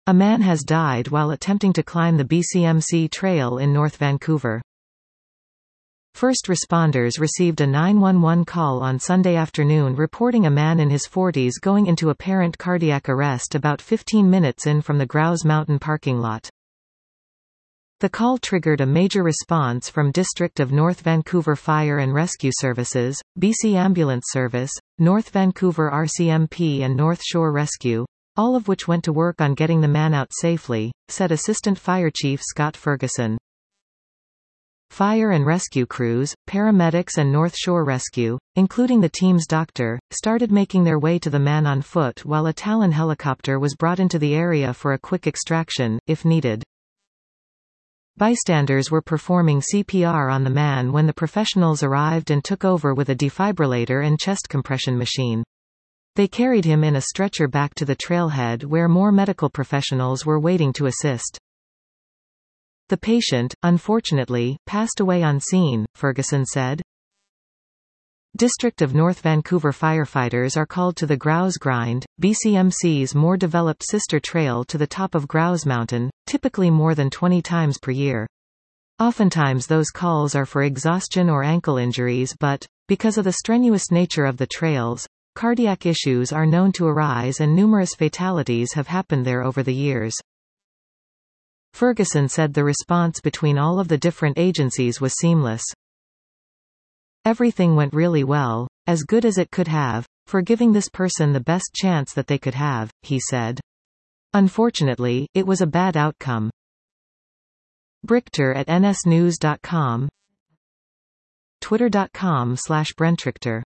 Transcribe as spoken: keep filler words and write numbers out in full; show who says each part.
Speaker 1: A man has died while attempting to climb the B C M C trail in North Vancouver. First responders received a nine one one call on Sunday afternoon reporting a man in his forties going into apparent cardiac arrest about fifteen minutes in from the Grouse Mountain parking lot. The call triggered a major response from District of North Vancouver Fire and Rescue Services, B C Ambulance Service, North Vancouver R C M P and North Shore Rescue, all of which went to work on getting the man out safely, said Assistant Fire Chief Scott Ferguson. Fire and rescue crews, paramedics and North Shore Rescue, including the team's doctor, started making their way to the man on foot while a Talon helicopter was brought into the area for a quick extraction, if needed. Bystanders were performing C P R on the man when the professionals arrived and took over with a defibrillator and chest compression machine. They carried him in a stretcher back to the trailhead where more medical professionals were waiting to assist. The patient, unfortunately, passed away on scene, Ferguson said. District of North Vancouver firefighters are called to the Grouse Grind, B C M C's more developed sister trail to the top of Grouse Mountain, typically more than twenty times per year. Oftentimes those calls are for exhaustion or ankle injuries but, because of the strenuous nature of the trails, cardiac issues are known to arise and numerous fatalities have happened there over the years. Ferguson said the response between all of the different agencies was seamless. Everything went really well, as good as it could have, for giving this person the best chance that they could have, he said. Unfortunately, it was a bad outcome. Brichter at N S news dot com, Twitter dot com slash Brentrichter